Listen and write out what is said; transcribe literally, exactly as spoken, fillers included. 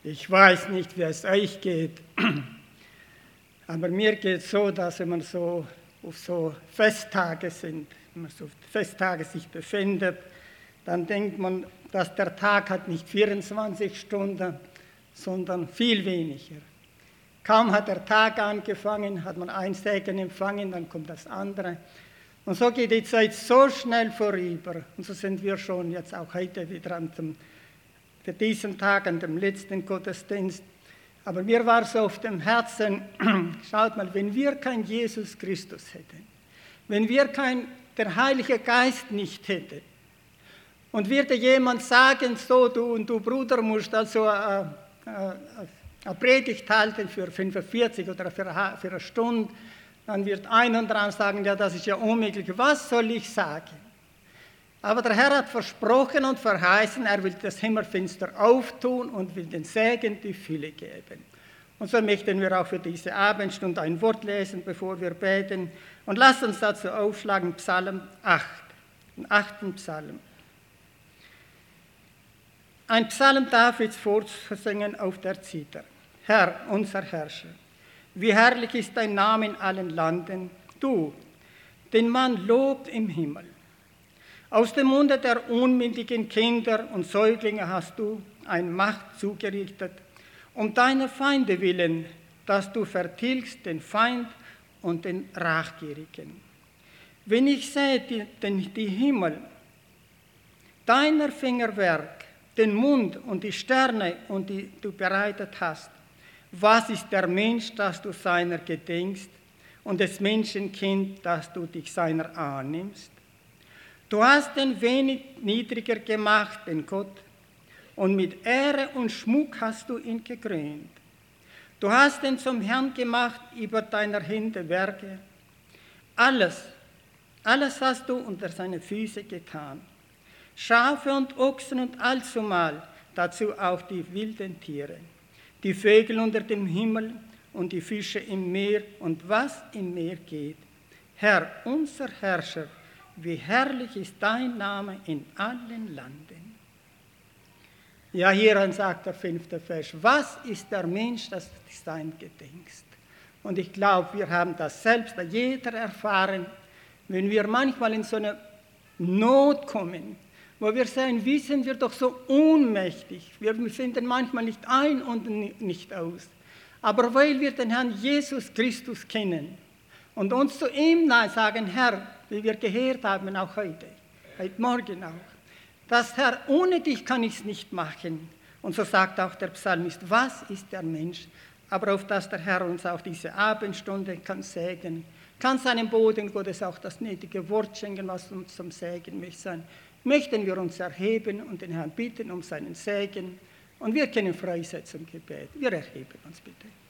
Ich weiß nicht, wie es euch geht, aber mir geht es so, dass wenn man so auf so Festtage sind, wenn man so auf Festtage sich befindet, dann denkt man, dass der Tag hat nicht vierundzwanzig Stunden, sondern viel weniger. Kaum hat der Tag angefangen, hat man ein Segen empfangen, dann kommt das andere. Und so geht die Zeit so schnell vorüber. Und so sind wir schon jetzt auch heute wieder an dem, für diesen Tag, an dem letzten Gottesdienst. Aber mir war so auf dem Herzen, schaut mal, wenn wir kein Jesus Christus hätten, wenn wir kein, der Heilige Geist nicht hätten, und würde jemand sagen, so du und du Bruder musst also äh, äh, eine Predigt halten für fünfundvierzig oder für eine, für eine Stunde, dann wird ein und dran sagen, ja, das ist ja unmöglich, was soll ich sagen? Aber der Herr hat versprochen und verheißen, er will das Himmelfenster auftun und will den Segen die Fülle geben. Und so möchten wir auch für diese Abendstunde ein Wort lesen, bevor wir beten. Und lasst uns dazu aufschlagen, Psalm acht, den achten Psalm. Ein Psalm Davids vorzusingen auf der Zither. Herr, unser Herrscher, wie herrlich ist dein Name in allen Landen, du, den man lobt im Himmel. Aus dem Munde der unmündigen Kinder und Säuglinge hast du eine Macht zugerichtet, um deiner Feinde willen, dass du vertilgst den Feind und den Rachgierigen. Wenn ich sehe die, den, die Himmel, deiner Finger Werk, den Mond und die Sterne, und die du bereitet hast, was ist der Mensch, dass du seiner gedenkst, und des Menschenkind, dass du dich seiner annimmst? Du hast den wenig niedriger gemacht, den Gott, und mit Ehre und Schmuck hast du ihn gekrönt. Du hast ihn zum Herrn gemacht über deiner Hände Werke. Alles, alles hast du unter seine Füße getan. Schafe und Ochsen und allzumal, dazu auch die wilden Tiere, die Vögel unter dem Himmel und die Fische im Meer und was im Meer geht. Herr, unser Herrscher, wie herrlich ist dein Name in allen Landen. Ja, hieran sagt der fünfte Vers, was ist der Mensch, dass du sein gedenkst? Und ich glaube, wir haben das selbst, jeder erfahren, wenn wir manchmal in so eine Not kommen, wo wir sagen, wie sind wir doch so ohnmächtig. Wir finden manchmal nicht ein und nicht aus. Aber weil wir den Herrn Jesus Christus kennen und uns zu ihm sagen, Herr, wie wir gehört haben, auch heute, heute Morgen auch, dass Herr, ohne dich kann ich es nicht machen. Und so sagt auch der Psalmist, was ist der Mensch? Aber auf das der Herr uns auch diese Abendstunde kann segnen, kann seinem Boden Gottes auch das nötige Wort schenken, was uns zum Segen möchte sein. Möchten wir uns erheben und den Herrn bitten um seinen Segen. Und wir können freisetzen im Gebet. Wir erheben uns bitte.